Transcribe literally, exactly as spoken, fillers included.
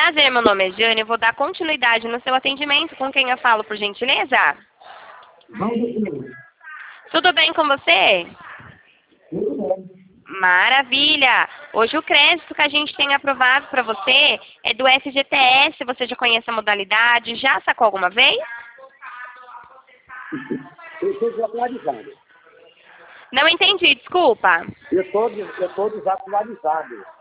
Prazer, meu nome é Jane. Eu vou dar continuidade no seu atendimento. Com quem eu falo, por gentileza? Tudo bem com você? Tudo bem. Maravilha! Hoje o crédito que a gente tem aprovado para você é do F G T S. Você já conhece a modalidade? Já sacou alguma vez? Eu estou desatualizado. Não entendi, desculpa. Eu estou eu estou desatualizado.